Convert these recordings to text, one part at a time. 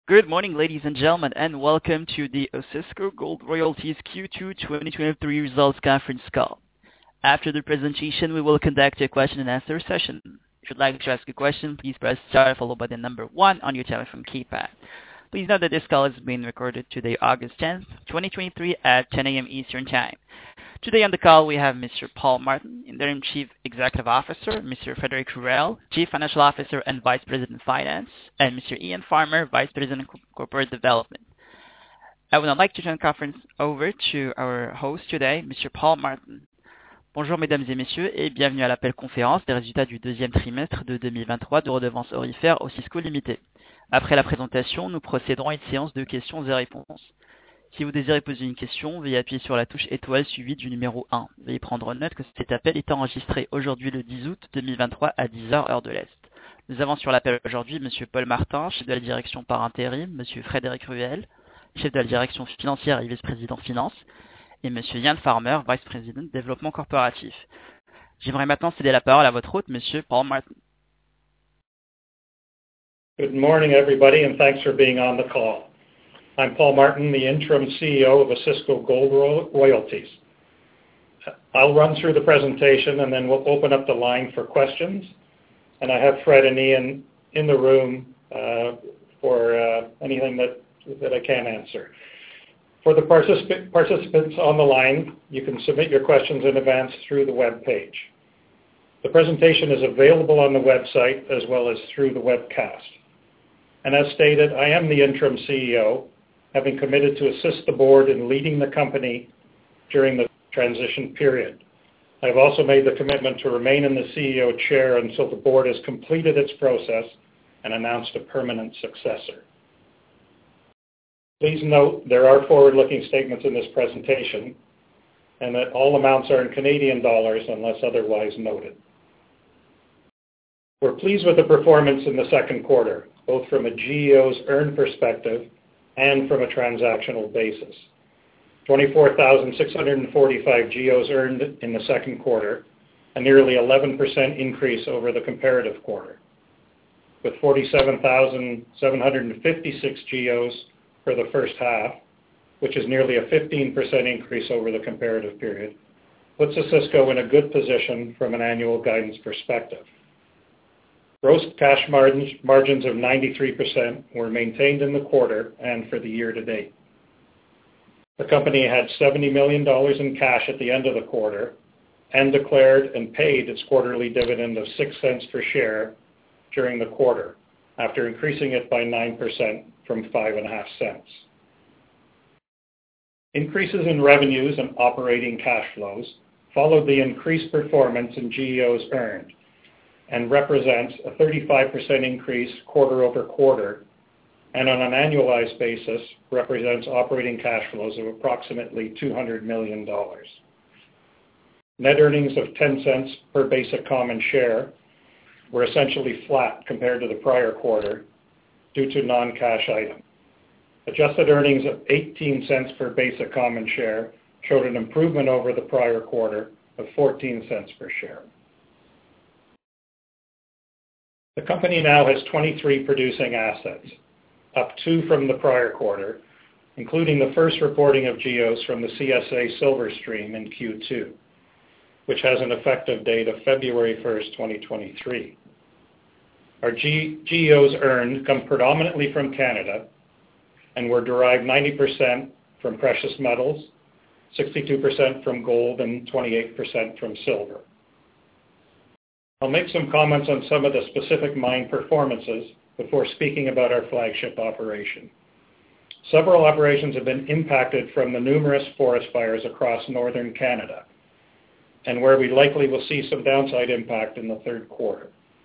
Good morning, ladies and gentlemen, and welcome to the Osisko Gold Royalties Q2 2023 results conference call. After the presentation, we will conduct a question and answer session. If you'd like to ask a question, please press star followed by the number 1 on your telephone keypad. Please note that this call is being recorded today, August 10th, 2023 at 10 a.m. Eastern Time. Today on the call, we have Mr. Paul Martin, Interim Chief Executive Officer, Mr. Frédéric Ruel, Chief Financial Officer and Vice President Finance, and Mr. Ian Farmer, Vice President Corporate Development. I would now like to turn the conference over to our host today, Mr. Paul Martin. Bonjour mesdames et messieurs et bienvenue à l'appel conférence des résultats du deuxième trimestre de 2023 de Redevances Aurifères Osisko Limited. Après la présentation, nous procéderons à une séance de questions et réponses. Si vous désirez poser une question, veuillez appuyer sur la touche étoile suivie du numéro 1. Veuillez prendre note que cet appel est enregistré aujourd'hui le 10 août 2023 à 10h heure de l'Est. Nous avons sur l'appel aujourd'hui M. Paul Martin, chef de la direction par intérim, M. Frédéric Ruel, chef de la direction financière et vice-président finance, et M. Ian Farmer, vice-président développement corporatif. J'aimerais maintenant céder la parole à votre hôte, M. Paul Martin. Good morning, everybody, and thanks for being on the call. I'm Paul Martin, the Interim CEO of Osisko Gold Royalties. I'll run through the presentation and then we'll open up the line for questions. And I have Fred and Ian in the room for anything that I can answer. For the participants on the line, you can submit your questions in advance through the web page. The presentation is available on the website as well as through the webcast. And as stated, I am the Interim CEO, having committed to assist the board in leading the company during the transition period. I've also made the commitment to remain in the CEO chair until the board has completed its process and announced a permanent successor. Please note there are forward-looking statements in this presentation and that all amounts are in Canadian dollars unless otherwise noted. We're pleased with the performance in the second quarter, both from a GEOs earned perspective and from a transactional basis. 24,645 GEOs earned in the second quarter, a nearly 11% increase over the comparative quarter, with 47,756 GEOs for the first half, which is nearly a 15% increase over the comparative period, puts Osisko in a good position from an annual guidance perspective. Gross cash margins of 93% were maintained in the quarter and for the year to date. The company had $70 million in cash at the end of the quarter and declared and paid its quarterly dividend of 6 cents per share during the quarter, after increasing it by 9% from 5.5 cents. Increases in revenues and operating cash flows followed the increased performance in GEOs earned, and represents a 35% increase quarter over quarter, and on an annualized basis represents operating cash flows of approximately $200 million. Net earnings of 10 cents per basic common share were essentially flat compared to the prior quarter due to non-cash items. Adjusted earnings of 18 cents per basic common share showed an improvement over the prior quarter of 14 cents per share. The company now has 23 producing assets, up 2 from the prior quarter, including the first reporting of GEOs from the CSA Silver Stream in Q2, which has an effective date of February 1st, 2023. Our GEOs earned come predominantly from Canada and were derived 90% from precious metals, 62% from gold, and 28% from silver. I'll make some comments on some of the specific mine performances before speaking about our flagship operation. Several operations have been impacted from the numerous forest fires across northern Canada, and where we likely will see some downside impact in the third quarter.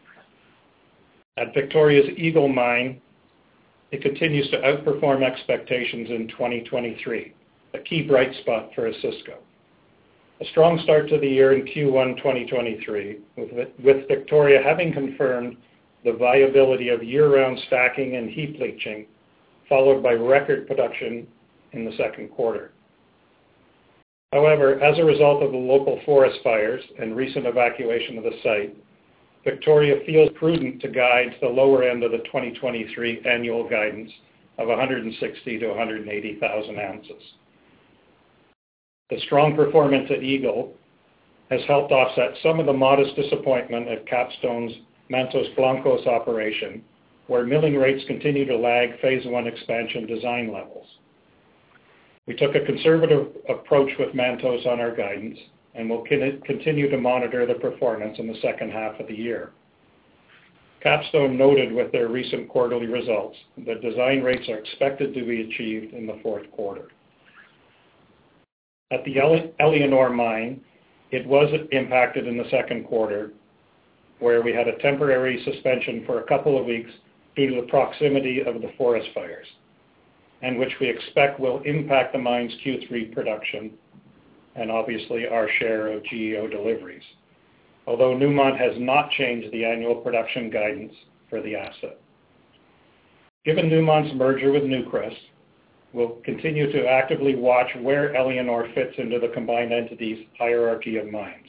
At Victoria's Eagle Mine, it continues to outperform expectations in 2023, a key bright spot for Osisko. A strong start to the year in Q1 2023, with Victoria having confirmed the viability of year-round stacking and heap leaching, followed by record production in the second quarter. However, as a result of the local forest fires and recent evacuation of the site, Victoria feels prudent to guide to the lower end of the 2023 annual guidance of 160 to 180,000 ounces. The strong performance at Eagle has helped offset some of the modest disappointment at Capstone's Mantos Blancos operation, where milling rates continue to lag Phase 1 expansion design levels. We took a conservative approach with Mantos on our guidance and will continue to monitor the performance in the second half of the year. Capstone noted with their recent quarterly results that design rates are expected to be achieved in the fourth quarter. At the Éléonore mine, it was impacted in the second quarter, where we had a temporary suspension for a couple of weeks due to the proximity of the forest fires, and which we expect will impact the mine's Q3 production and obviously our share of GEO deliveries, although Newmont has not changed the annual production guidance for the asset. Given Newmont's merger with Newcrest, we'll continue to actively watch where Éléonore fits into the combined entity's hierarchy of mines.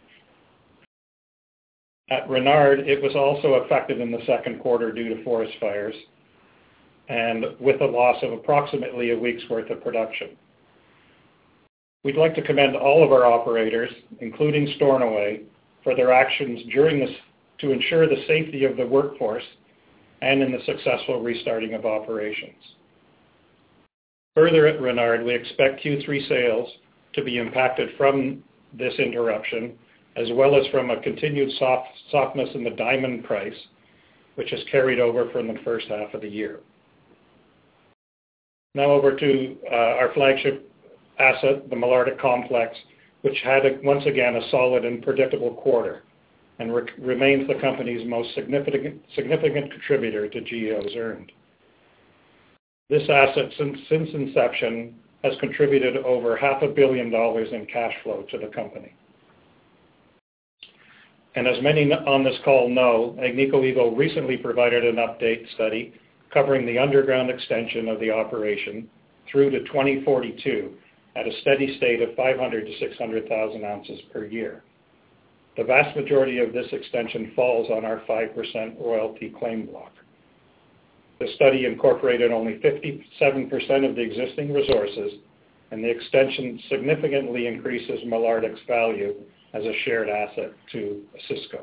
At Renard, it was also affected in the second quarter due to forest fires and with a loss of approximately a week's worth of production. We'd like to commend all of our operators, including Stornoway, for their actions during this to ensure the safety of the workforce and in the successful restarting of operations. Further at Renard, we expect Q3 sales to be impacted from this interruption, as well as from a continued softness in the diamond price, which has carried over from the first half of the year. Now over to our flagship asset, the Malartic Complex, which had once again a solid and predictable quarter and remains the company's most significant contributor to GEOs earned. This asset, since inception, has contributed over $500 million in cash flow to the company. And as many on this call know, Agnico Eagle recently provided an update study covering the underground extension of the operation through to 2042 at a steady state of 500 to 600,000 ounces per year. The vast majority of this extension falls on our 5% royalty claim block. The study incorporated only 57% of the existing resources, and the extension significantly increases Malartic's value as a shared asset to Osisko.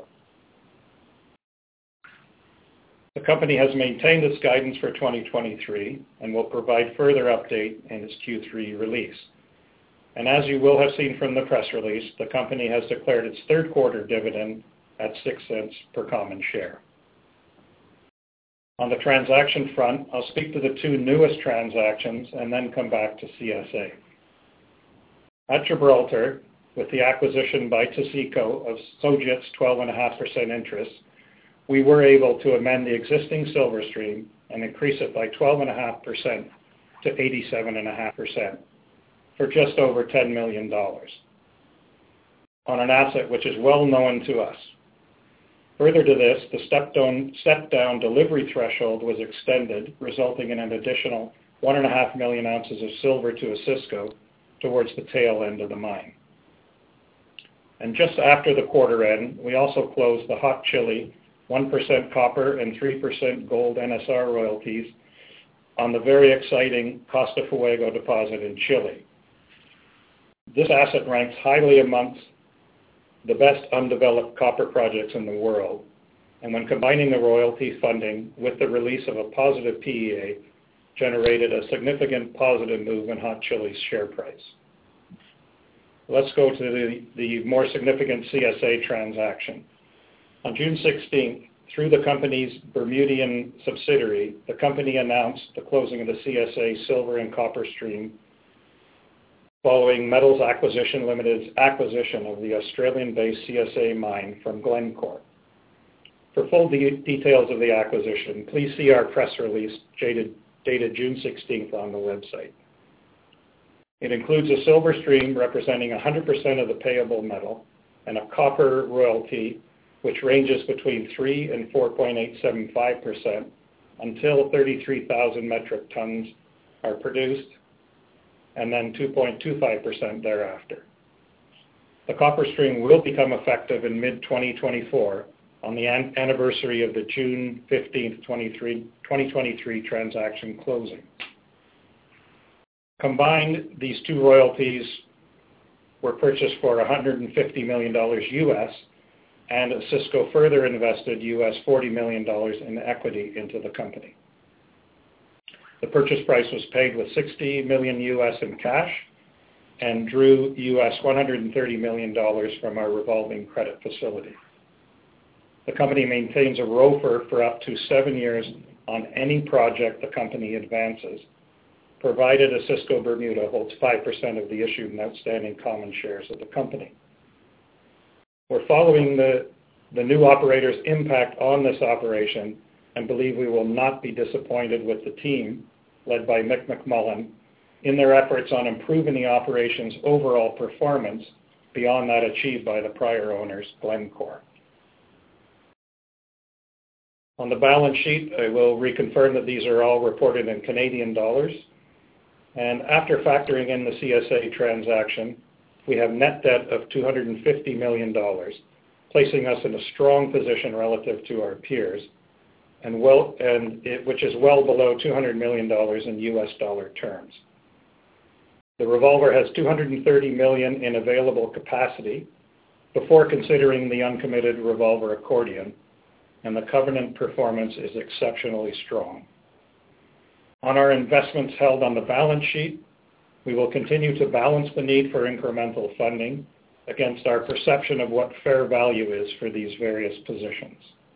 The company has maintained its guidance for 2023 and will provide further update in its Q3 release. And as you will have seen from the press release, the company has declared its third quarter dividend at 6 cents per common share. On the transaction front, I'll speak to the two newest transactions and then come back to CSA. At Gibraltar, with the acquisition by Taseko of Sojit's 12.5% interest, we were able to amend the existing silver stream and increase it by 12.5% to 87.5% for just over $10 million on an asset which is well known to us. Further to this, the step-down delivery threshold was extended, resulting in an additional 1.5 million ounces of silver to Osisko towards the tail end of the mine. And just after the quarter end, we also closed the Hot Chili 1% copper and 3% gold NSR royalties on the very exciting Costa Fuego deposit in Chile. This asset ranks highly amongst the best undeveloped copper projects in the world, and when combining the royalty funding with the release of a positive PEA, generated a significant positive move in Hot Chili's share price. Let's go to the more significant CSA transaction. On June 16th, through the company's Bermudian subsidiary, the company announced the closing of the CSA silver and copper stream following Metals Acquisition Limited's acquisition of the Australian-based CSA mine from Glencore. For full details of the acquisition, please see our press release dated June 16th on the website. It includes a silver stream representing 100% of the payable metal and a copper royalty which ranges between 3 and 4.875% until 33,000 metric tons are produced, and then 2.25% thereafter. The copper stream will become effective in mid-2024 on the anniversary of the June 15, 2023 transaction closing. Combined, these two royalties were purchased for $150 million US, and Osisko further invested US $40 million in equity into the company. The purchase price was paid with $60 million US in cash and drew US $130 million from our revolving credit facility. The company maintains a ROFR for up to 7 years on any project the company advances, provided Osisko Bermuda holds 5% of the issued and outstanding common shares of the company. We're following the new operator's impact on this operation and believe we will not be disappointed with the team, led by Mick McMullen, in their efforts on improving the operation's overall performance beyond that achieved by the prior owners, Glencore. On the balance sheet, I will reconfirm that these are all reported in Canadian dollars. And after factoring in the CSA transaction, we have net debt of $250 million, placing us in a strong position relative to our peers, which is well below $200 million in US dollar terms. The revolver has $230 million in available capacity before considering the uncommitted revolver accordion, and the covenant performance is exceptionally strong. On our investments held on the balance sheet, we will continue to balance the need for incremental funding against our perception of what fair value is for these various positions.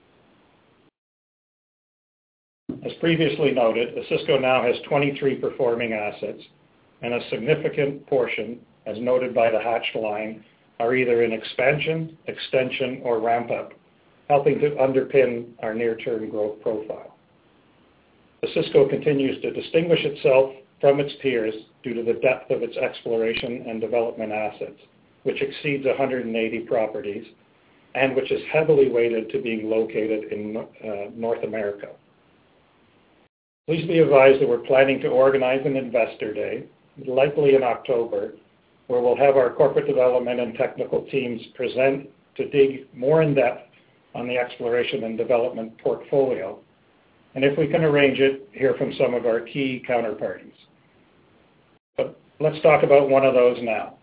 As previously noted, Osisko now has 23 performing assets, and a significant portion, as noted by the hatched line, are either in expansion, extension, or ramp-up, helping to underpin our near-term growth profile. Osisko continues to distinguish itself from its peers due to the depth of its exploration and development assets, which exceeds 180 properties and which is heavily weighted to being located in North America. Please be advised that we're planning to organize an investor day, likely in October, where we'll have our corporate development and technical teams present to dig more in depth on the exploration and development portfolio, and if we can arrange it, hear from some of our key counterparties. But let's talk about one of those now.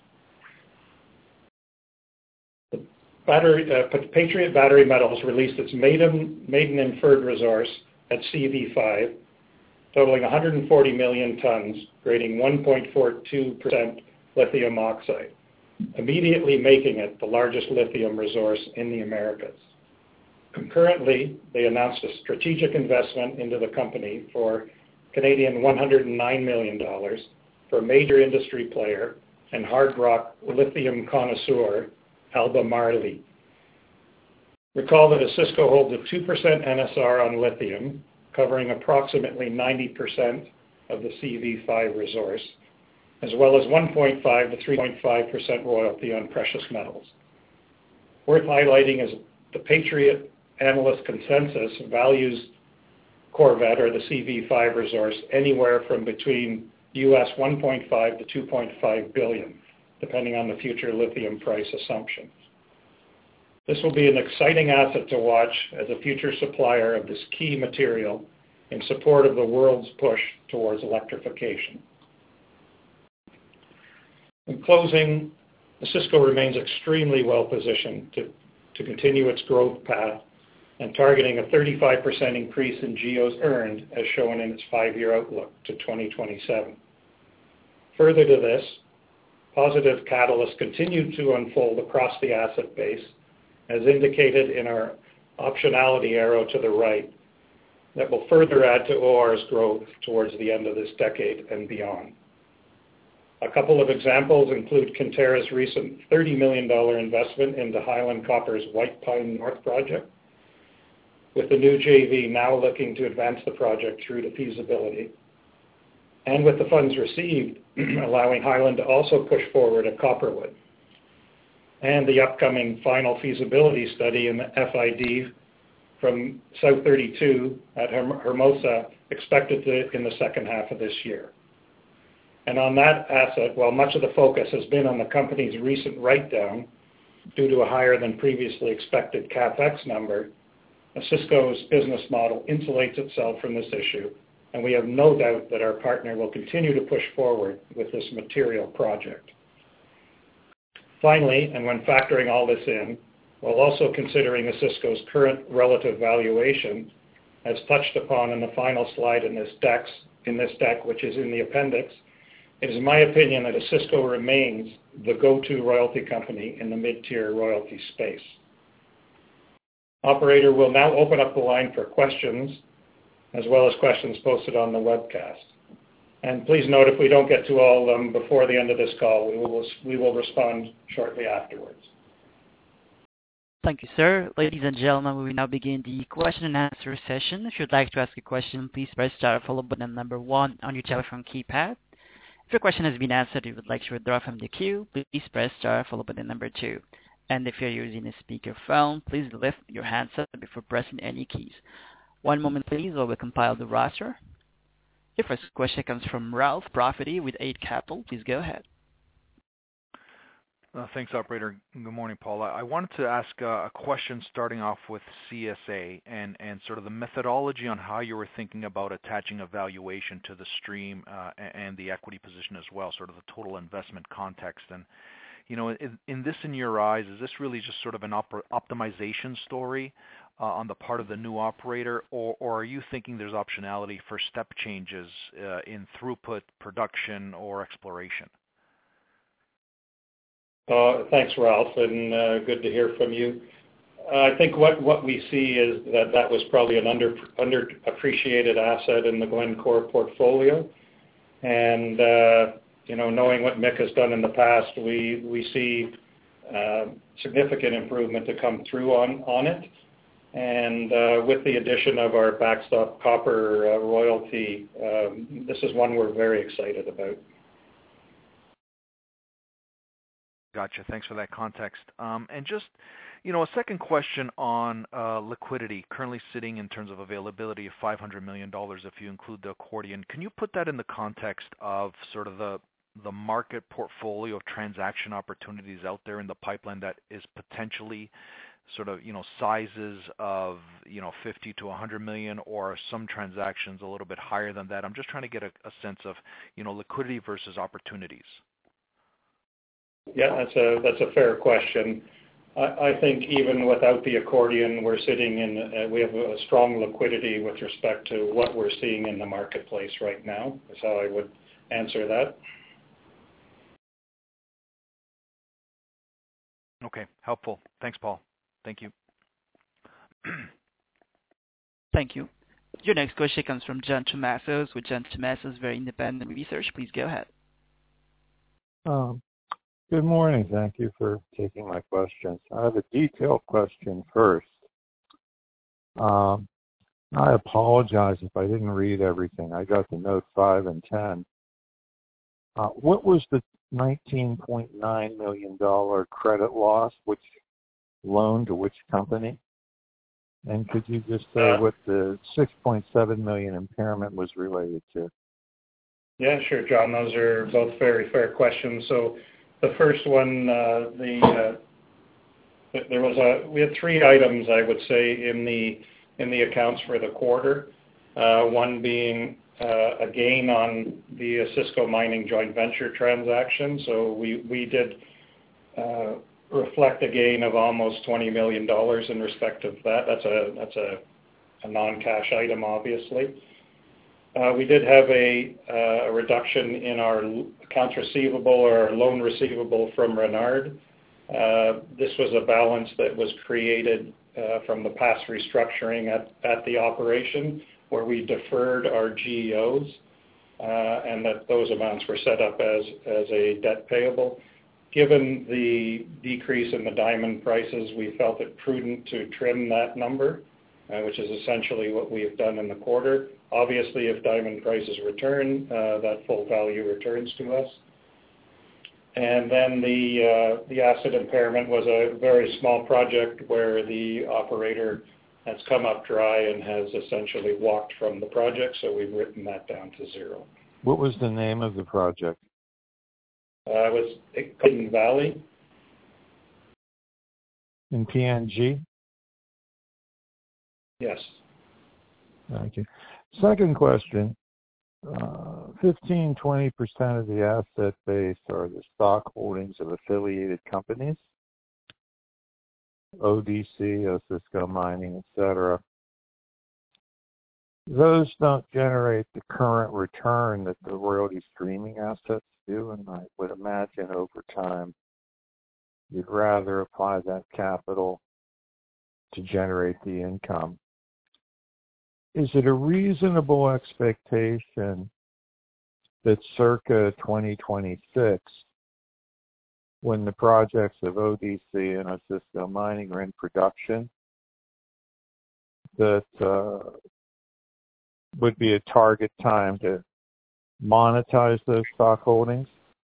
Patriot Battery Metals released its maiden inferred resource at CV5, totaling 140 million tons, grading 1.42% lithium oxide, immediately making it the largest lithium resource in the Americas. Concurrently, they announced a strategic investment into the company for Canadian $109 million for a major industry player and hard rock lithium connoisseur, Albemarle. Recall that Osisko holds a 2% NSR on lithium, covering approximately 90% of the CV5 resource, as well as 1.5 to 3.5% royalty on precious metals. Worth highlighting is the Patriot analyst consensus values Corvette, or the CV5 resource, anywhere from between US 1.5 to 2.5 billion, depending on the future lithium price assumptions. This will be an exciting asset to watch as a future supplier of this key material in support of the world's push towards electrification. In closing, Osisko remains extremely well positioned to continue its growth path and targeting a 35% increase in GEOs earned as shown in its 5-year outlook to 2027. Further to this, positive catalysts continue to unfold across the asset base, as indicated in our optionality arrow to the right, that will further add to OR's growth towards the end of this decade and beyond. A couple of examples include Kinterra's recent $30 million investment into Highland Copper's White Pine North project, with the new JV now looking to advance the project through to feasibility, and with the funds received, allowing Highland to also push forward at Copperwood, and the upcoming final feasibility study in the FID from South 32 at Hermosa, expected in the second half of this year. And on that asset, while much of the focus has been on the company's recent write-down, due to a higher than previously expected CapEx number, Osisko's business model insulates itself from this issue, and we have no doubt that our partner will continue to push forward with this material project. Finally, and when factoring all this in, while also considering Osisko's current relative valuation, as touched upon in the final slide in this deck, which is in the appendix, it is my opinion that Osisko remains the go-to royalty company in the mid-tier royalty space. Operator will now open up the line for questions, as well as questions posted on the webcast. And please note, if we don't get to all of them before the end of this call, we will respond shortly afterwards. Thank you, sir. Ladies and gentlemen, we will now begin the question and answer session. If you'd like to ask a question, please press star followed by the number 1 on your telephone keypad. If your question has been answered and you would like to withdraw from the queue, please press star followed by the number 2. And if you're using a speakerphone, please lift your handset before pressing any keys. One moment, please, while we compile the roster. Your first question comes from Ralph Profiti with 8 Capital. Please go ahead. Thanks, operator. Good morning, Paul. I wanted to ask a question starting off with CSA and sort of the methodology on how you were thinking about attaching a valuation to the stream and the equity position as well, sort of the total investment context. And, you know, in your eyes, is this really just sort of an optimization story on the part of the new operator, or are you thinking there's optionality for step changes in throughput, production, or exploration? Thanks, Ralph, and good to hear from you. I think what we see is that was probably an underappreciated asset in the Glencore portfolio. And, you know, knowing what Mick has done in the past, we see significant improvement to come through on it. And with the addition of our backstop copper royalty, this is one we're very excited about. Gotcha. Thanks for that context. And just, you know, a second question on liquidity, currently sitting in terms of availability of $500 million if you include the accordion. Can you put that in the context of sort of the market portfolio of transaction opportunities out there in the pipeline that is potentially sort of, you know, sizes of, you know, 50 to 100 million, or some transactions a little bit higher than that? I'm just trying to get a sense of, you know, liquidity versus opportunities. Yeah, that's a fair question. I think even without the accordion, we're sitting in, we have a strong liquidity with respect to what we're seeing in the marketplace right now, is how I would answer that. Okay, helpful. Thanks, Paul. Thank you. Thank you. Your next question comes from John Tumazos with John Tumazos Very Independent Research. Please go ahead. Good morning. Thank you for taking my questions. I have a detailed question first. I apologize if I didn't read everything. I got the note 5 and 10. What was the $19.9 million credit loss, which loan to which company? And could you just say what the $6.7 million impairment was related to? Yeah, sure, John. Those are both very fair questions. So the first one, we had 3 items, I would say, in the accounts for the quarter. One being a gain on the Osisko Mining joint venture transaction. So we did reflect a gain of almost $20 million in respect of that. That's a non-cash item, obviously. We did have a reduction in our accounts receivable or our loan receivable from Renard. This was a balance that was created from the past restructuring at the operation, where we deferred our GEOs, and that those amounts were set up as a debt payable. Given the decrease in the diamond prices, we felt it prudent to trim that number, which is essentially what we have done in the quarter. Obviously, if diamond prices return, that full value returns to us. And then the asset impairment was a very small project where the operator has come up dry and has essentially walked from the project, so we've written that down to 0. What was the name of the project? It was Hidden Valley. in PNG? Yes. Thank you. Second question, 15-20% of the asset base are the stock holdings of affiliated companies, ODC, Osisko Mining, etc. Those don't generate the current return that the royalty streaming assets do, and I would imagine over time you'd rather apply that capital to generate the income. Is it a reasonable expectation that circa 2026, when the projects of ODC and Osisko Mining are in production, that would be a target time to monetize those stock holdings?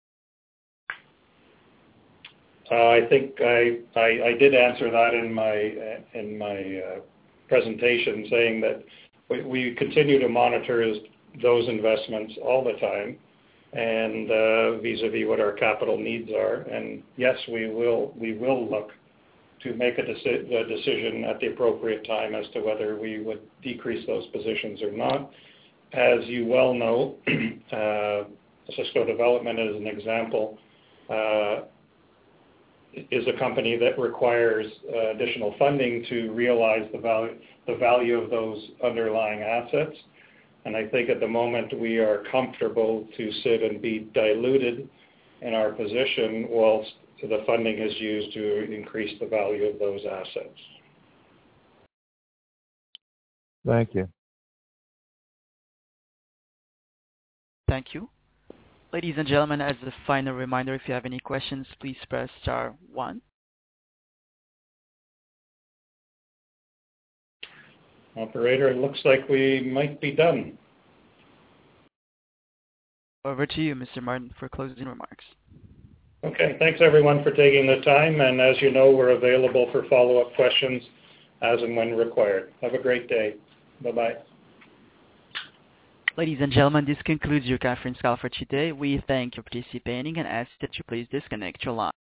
I think I did answer that in my presentation, saying that we continue to monitor those investments all the time, and vis-a-vis what our capital needs are. And yes, we will look to make a decision at the appropriate time as to whether we would decrease those positions or not. As you well know, Osisko Development, as an example, is a company that requires additional funding to realize the value of those underlying assets. And I think at the moment we are comfortable to sit and be diluted in our position whilst the funding is used to increase the value of those assets. Thank you. Thank you. Ladies and gentlemen, as a final reminder, if you have any questions, please press star 1. Operator, it looks like we might be done. Over to you, Mr. Martin, for closing remarks. Okay, thanks everyone for taking the time, and as you know, we're available for follow-up questions as and when required. Have a great day. Bye-bye. Ladies and gentlemen, this concludes your conference call for today. We thank you for participating and ask that you please disconnect your line.